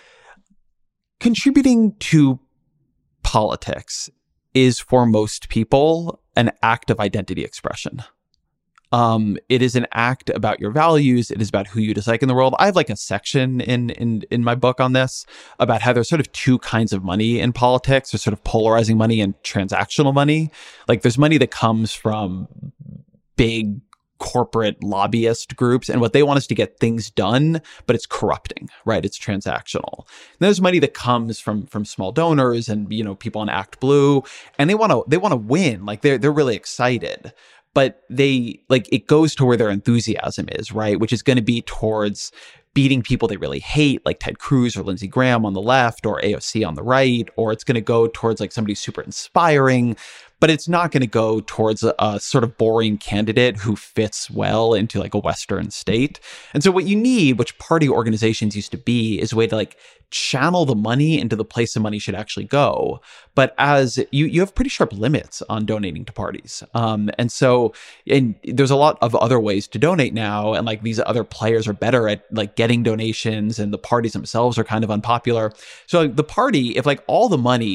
contributing to politics is for most people an act of identity expression. Um, it is an act about your values. It is about who you dislike in the world. I have like a section in in in my book on this about how there's sort of two kinds of money in politics. There's sort of polarizing money and transactional money. Like, there's money that comes from big corporate lobbyist groups, and what they want is to get things done, but it's corrupting, right? It's transactional. And there's money that comes from from small donors and, you know, people on Act Blue, and they want to they want to win. Like, they're they're really excited, but they like it goes to where their enthusiasm is, right? Which is going to be towards beating people they really hate, like Ted Cruz or Lindsey Graham on the left, or A O C on the right, or it's going to go towards like somebody super inspiring. But it's not going to go towards a, a sort of boring candidate who fits well into like a Western state. And so what you need, which party organizations used to be, is a way to like channel the money into the place the money should actually go. But as you, you have pretty sharp limits on donating to parties. Um, and so and there's a lot of other ways to donate now. And like these other players are better at like getting donations, and the parties themselves are kind of unpopular. So like, the party, if like all the money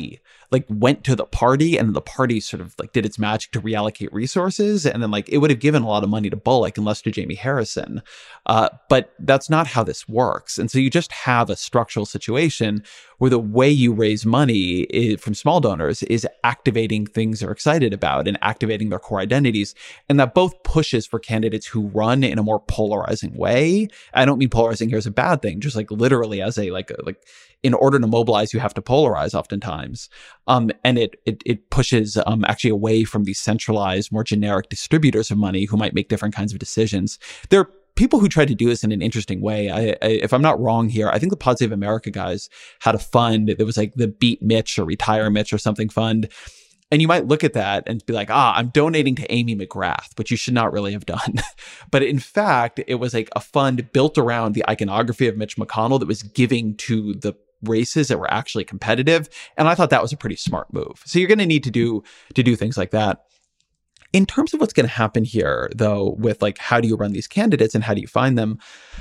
like went to the party, and the party sort of like did its magic to reallocate resources. And then like it would have given a lot of money to Bullock and less to Jamie Harrison. Uh, but that's not how this works. And so you just have a structural situation where the way you raise money is, from small donors is activating things they're excited about and activating their core identities. And that both pushes for candidates who run in a more polarizing way. I don't mean polarizing here as a bad thing, just like literally as a, like, a, like in order to mobilize, you have to polarize oftentimes. Um, and it, it, it pushes um, actually away from these centralized, more generic distributors of money who might make different kinds of decisions. There people who tried to do this in an interesting way. I, I, if I'm not wrong here, I think the Pod Save America guys had a fund that was like the Beat Mitch or Retire Mitch or something fund. And you might look at that and be like, ah, I'm donating to Amy McGrath, which you should not really have done. But in fact, it was like a fund built around the iconography of Mitch McConnell that was giving to the races that were actually competitive. And I thought that was a pretty smart move. So you're going to need to do to do things like that. In terms of what's going to happen here, though, with like, how do you run these candidates and how do you find them?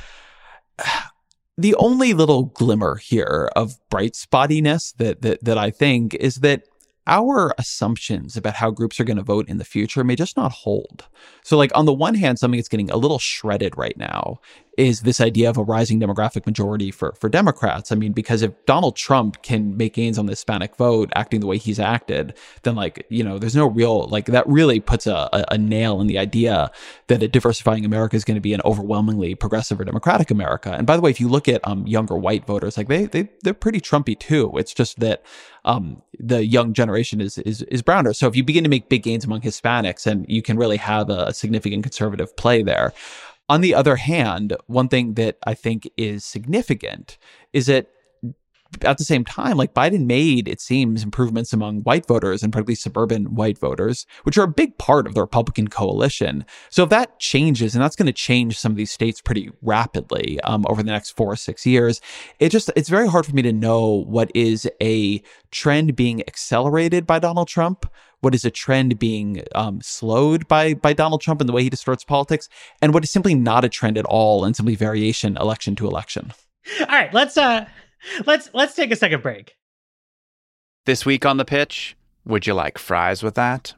The only little glimmer here of bright spottiness that, that, that I think is that our assumptions about how groups are going to vote in the future may just not hold. So like on the one hand, something that's getting a little shredded right now is this idea of a rising demographic majority for, for Democrats. I mean, because if Donald Trump can make gains on the Hispanic vote acting the way he's acted, then like, you know, there's no real, like that really puts a, a, a nail in the idea that a diversifying America is going to be an overwhelmingly progressive or democratic America. And by the way, if you look at um, younger white voters, like they, they, they're pretty Trumpy too. It's just that um, the young generation is, is, is browner. So if you begin to make big gains among Hispanics, and you can really have a significant conservative play there. On the other hand, one thing that I think is significant is that at the same time, like Biden made, it seems, improvements among white voters and particularly suburban white voters, which are a big part of the Republican coalition. So if that changes, and that's going to change some of these states pretty rapidly um, over the next four or six years, it just, it's very hard for me to know what is a trend being accelerated by Donald Trump, what is a trend being um, slowed by by Donald Trump and the way he distorts politics, and what is simply not a trend at all and simply variation election to election. All right, let's uh, let's let's take a second break. This week on The Pitch, would you like fries with that?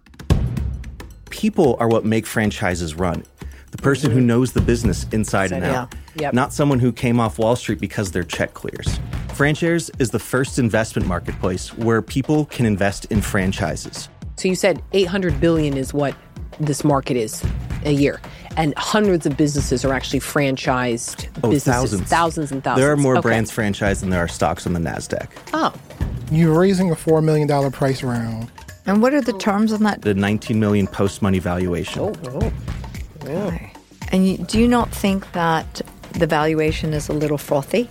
People are what make franchises run. The person who knows the business inside and out. Yeah. Yep. Not someone who came off Wall Street because their check clears. FranShares is the first investment marketplace where people can invest in franchises. So you said eight hundred billion dollars is what this market is a year. And hundreds of businesses are actually franchised oh, businesses. Thousands. Thousands and thousands. There are more okay. brands franchised than there are stocks on the NASDAQ. Oh. You're raising a four million dollars price round. And what are the terms on that? The nineteen million dollars post-money valuation. Oh, oh. Yeah. Okay. And you, do you not think that the valuation is a little frothy?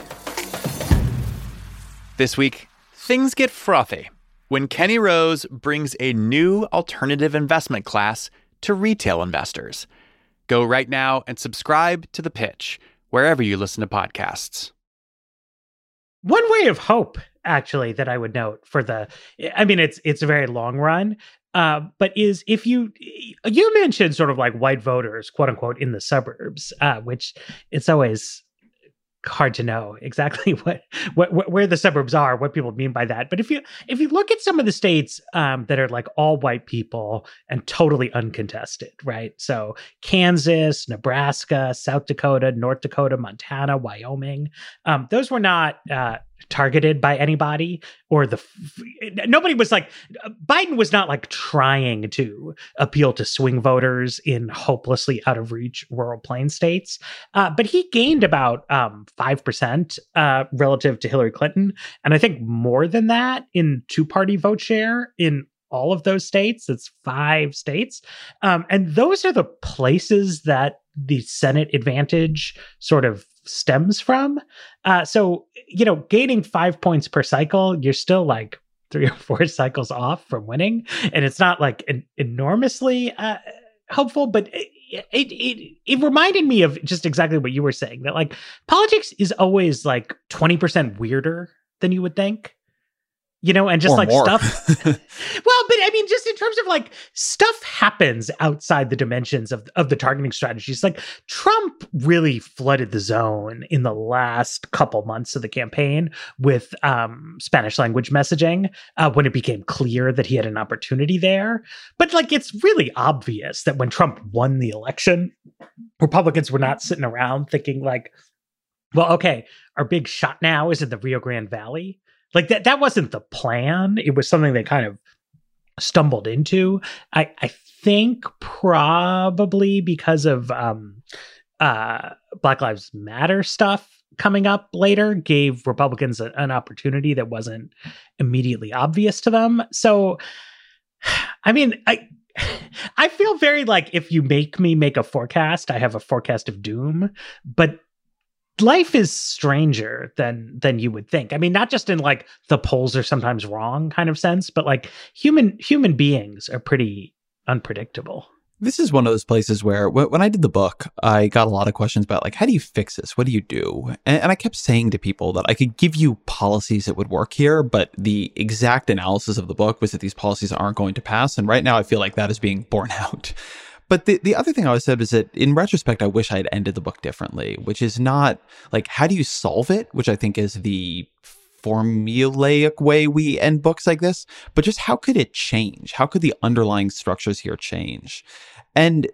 This week, things get frothy when Kenny Rose brings a new alternative investment class to retail investors. Go right now and subscribe to The Pitch, wherever you listen to podcasts. One way of hope, actually, that I would note for the, I mean, it's it's a very long run, uh, but is if you, you mentioned sort of like white voters, quote unquote, in the suburbs, uh, which it's always hard to know exactly what, what where the suburbs are, what people mean by that. But if you if you look at some of the states um, that are like all white people and totally uncontested, right? So Kansas, Nebraska, South Dakota, North Dakota, Montana, Wyoming, um, those were not uh, targeted by anybody, or the nobody was like Biden was not like trying to appeal to swing voters in hopelessly out of reach rural plain states, uh, but he gained about um, five percent uh, relative to Hillary Clinton, and I think more than that in two-party vote share in all of those states. It's five states, um, and those are the places that the Senate advantage sort of stems from. Uh, so, you know, gaining five points per cycle, you're still like three or four cycles off from winning. And it's not like an enormously uh, helpful, but it, it, it, it reminded me of just exactly what you were saying, that like politics is always like twenty percent weirder than you would think. You know, and just Or like more. stuff. Well, but I mean, just in terms of like stuff happens outside the dimensions of, of the targeting strategies. Like Trump really flooded the zone in the last couple months of the campaign with um, Spanish language messaging uh, when it became clear that he had an opportunity there. But like, it's really obvious that when Trump won the election, Republicans were not sitting around thinking like, well, okay, our big shot now is in the Rio Grande Valley. Like that, that wasn't the plan. It was something they kind of stumbled into. I, I think probably because of um, uh, Black Lives Matter stuff coming up later gave Republicans a, an opportunity that wasn't immediately obvious to them. So, I mean, I I feel very like if you make me make a forecast, I have a forecast of doom, but life is stranger than than you would think. I mean, not just in like the polls are sometimes wrong kind of sense, but like human human beings are pretty unpredictable. This is one of those places where wh- when I did the book, I got a lot of questions about like, how do you fix this? What do you do? And, and I kept saying to people that I could give you policies that would work here, but the exact analysis of the book was that these policies aren't going to pass. And right now I feel like that is being borne out. But the, the other thing I always said is that in retrospect, I wish I had ended the book differently, which is not like, how do you solve it? Which I think is the formulaic way we end books like this, but just how could it change? How could the underlying structures here change? And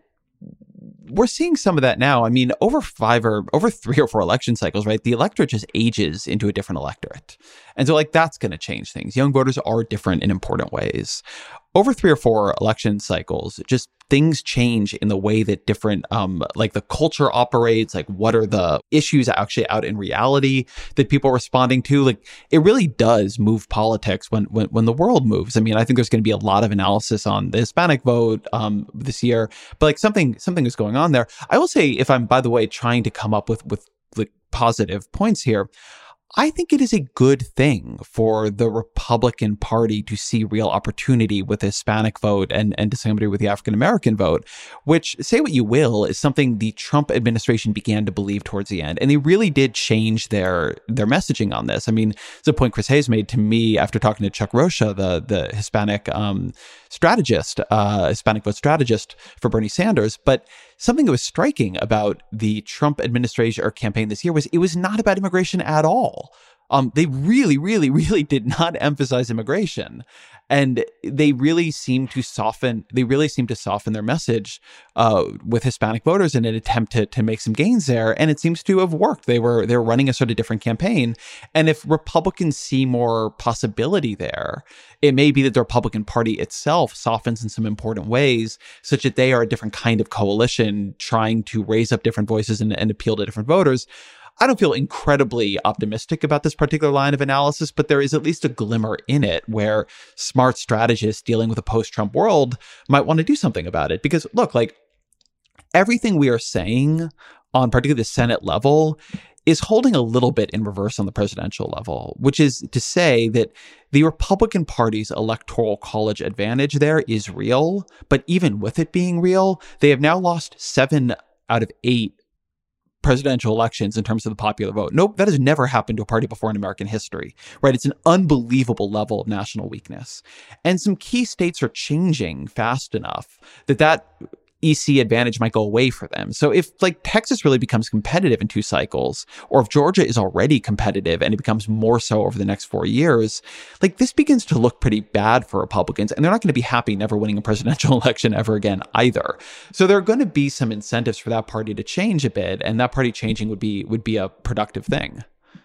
we're seeing some of that now. I mean, over five or over three or four election cycles, right? The electorate just ages into a different electorate. And so like, that's going to change things. Young voters are different in important ways. Over three or four election cycles, just things change in the way that different, um, like the culture operates, like what are the issues actually out in reality that people are responding to? Like it really does move politics when, when, when the world moves. I mean, I think there's going to be a lot of analysis on the Hispanic vote, um, this year, but like something, something is going on there. I will say, if I'm, by the way, trying to come up with, with like positive points here, I think it is a good thing for the Republican Party to see real opportunity with the Hispanic vote and, and to some degree with the African-American vote, which, say what you will, is something the Trump administration began to believe towards the end. And they really did change their their messaging on this. I mean, it's a point Chris Hayes made to me after talking to Chuck Rocha, the, the Hispanic um, strategist, uh, Hispanic vote strategist for Bernie Sanders. But something that was striking about the Trump administration or campaign this year was it was not about immigration at all. Um, they really, really, really did not emphasize immigration. And they really seem to soften, they really seem to soften their message uh, with Hispanic voters in an attempt to, to make some gains there. And it seems to have worked. They were, they were running a sort of different campaign. And if Republicans see more possibility there, it may be that the Republican Party itself softens in some important ways, such that they are a different kind of coalition trying to raise up different voices and, and appeal to different voters. I don't feel incredibly optimistic about this particular line of analysis, but there is at least a glimmer in it where smart strategists dealing with a post-Trump world might want to do something about it. Because look, like everything we are saying on particularly the Senate level is holding a little bit in reverse on the presidential level, which is to say that the Republican Party's electoral college advantage there is real. But even with it being real, they have now lost seven out of eight presidential elections in terms of the popular vote. Nope, that has never happened to a party before in American history, right? It's an unbelievable level of national weakness. And some key states are changing fast enough that that E C advantage might go away for them. So if like Texas really becomes competitive in two cycles, or if Georgia is already competitive and it becomes more so over the next four years, like this begins to look pretty bad for Republicans, and they're not going to be happy never winning a presidential election ever again either. So there are going to be some incentives for that party to change a bit, and that party changing would be would be a productive thing.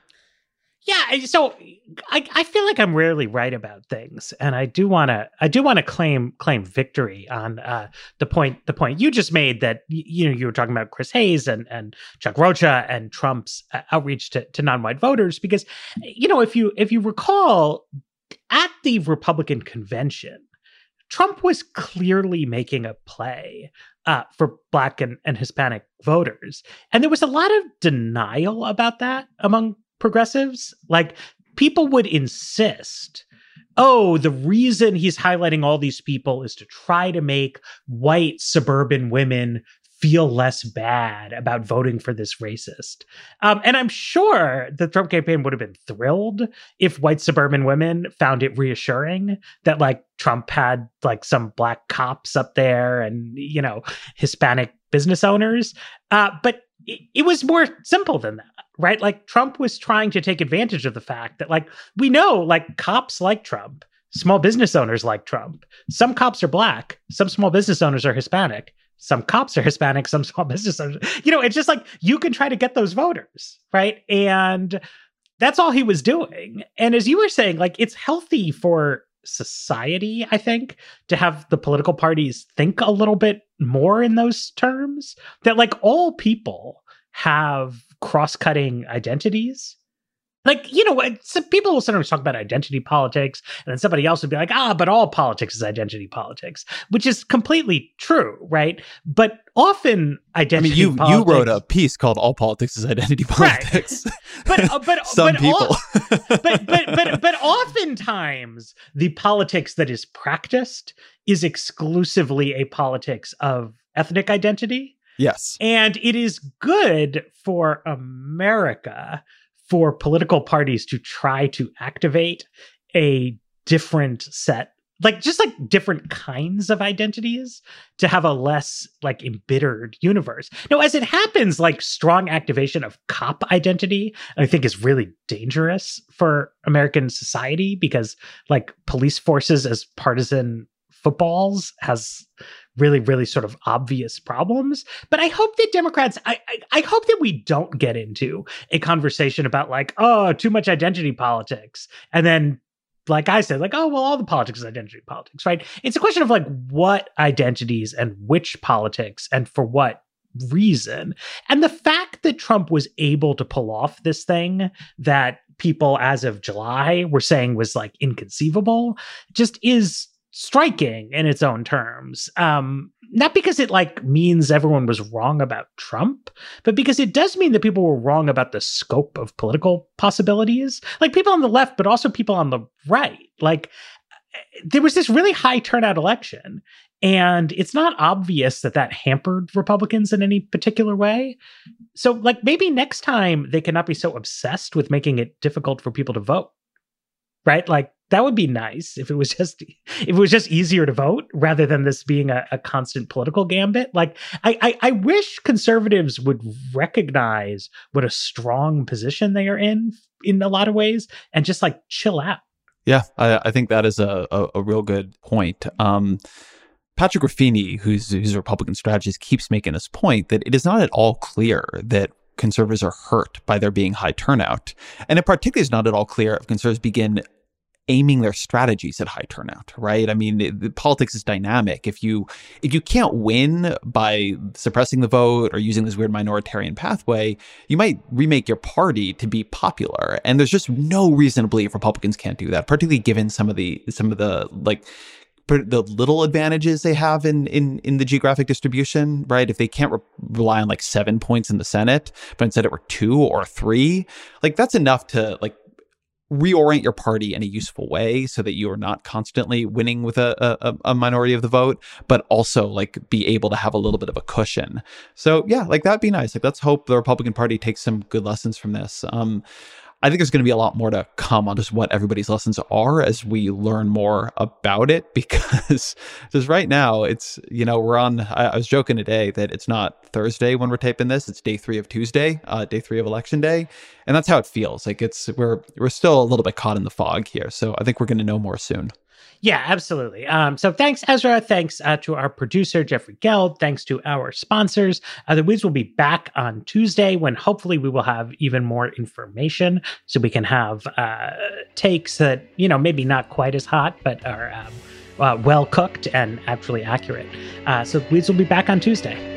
Yeah, so I, I feel like I'm rarely right about things, and I do want to I do want to claim claim victory on uh, the point the point you just made that you know you were talking about Chris Hayes and and Chuck Rocha and Trump's uh, outreach to, to non-white voters, because you know if you if you recall at the Republican convention, Trump was clearly making a play uh, for Black and, and Hispanic voters, and there was a lot of denial about that among progressives. Like people would insist, oh, the reason he's highlighting all these people is to try to make white suburban women feel less bad about voting for this racist. Um, and I'm sure the Trump campaign would have been thrilled if white suburban women found it reassuring that like Trump had like some black cops up there and, you know, Hispanic business owners. Uh, but it, it was more simple than that, right? Like Trump was trying to take advantage of the fact that like, we know like cops like Trump, small business owners like Trump. Some cops are black, some small business owners are Hispanic. Some cops are Hispanic, some small business owners. You know, it's just like you can try to get those voters, right? And that's all he was doing. And as you were saying, like it's healthy for society, I think, to have the political parties think a little bit more in those terms, that like all people have cross-cutting identities. Like, you know, some people will sometimes talk about identity politics, and then somebody else would be like, ah, but all politics is identity politics, which is completely true, right? But often identity I mean, you, politics... you wrote a piece called All Politics is Identity Politics. Right. But, uh, but, some but people. All, but, but, but, but oftentimes, the politics that is practiced is exclusively a politics of ethnic identity. Yes. And it is good for America for political parties to try to activate a different set, like just like different kinds of identities to have a less like embittered universe. Now, as it happens, like strong activation of cop identity, I think is really dangerous for American society because like police forces as partisan footballs has really, really sort of obvious problems. But I hope that Democrats, I, I, I hope that we don't get into a conversation about like, oh, too much identity politics. And then, like I said, like, oh, well, all the politics is identity politics, right? It's a question of like what identities and which politics and for what reason. And the fact that Trump was able to pull off this thing that people as of July were saying was like inconceivable just is striking in its own terms. Um, not because it like means everyone was wrong about Trump, but because it does mean that people were wrong about the scope of political possibilities. Like people on the left, but also people on the right. Like there was this really high turnout election, and it's not obvious that that hampered Republicans in any particular way. So like maybe next time they cannot be so obsessed with making it difficult for people to vote, right? Like that would be nice if it was just if it was just easier to vote rather than this being a, a constant political gambit. Like I, I I wish conservatives would recognize what a strong position they are in in a lot of ways and just like chill out. Yeah, I, I think that is a, a, a real good point. Um, Patrick Ruffini, who's, who's a Republican strategist, keeps making this point that it is not at all clear that conservatives are hurt by there being high turnout. And it particularly is not at all clear if conservatives begin aiming their strategies at high turnout, right? I mean, it, politics is dynamic. If you if you can't win by suppressing the vote or using this weird minoritarian pathway, you might remake your party to be popular. And there's just no reason to believe Republicans can't do that, particularly given some of the some of the like the little advantages they have in in in the geographic distribution, right? If they can't re- rely on like seven points in the Senate, but instead it were two or three, like that's enough to like reorient your party in a useful way so that you are not constantly winning with a, a, a minority of the vote, but also like be able to have a little bit of a cushion. So yeah, like that'd be nice. Like let's hope the Republican Party takes some good lessons from this. Um, I think there's going to be a lot more to come on just what everybody's lessons are as we learn more about it, because just right now it's, you know, we're on, I, I was joking today that it's not Thursday when we're taping this, it's day three of Tuesday, uh, day three of election day. And that's how it feels. Like it's, we're, we're still a little bit caught in the fog here. So I think we're going to know more soon. Yeah, absolutely. Um, so thanks, Ezra. Thanks uh, to our producer, Jeffrey Geld. Thanks to our sponsors. Uh, the Weeds will be back on Tuesday when hopefully we will have even more information so we can have uh, takes that, you know, maybe not quite as hot, but are um, uh, well cooked and actually accurate. Uh, so the Weeds will be back on Tuesday.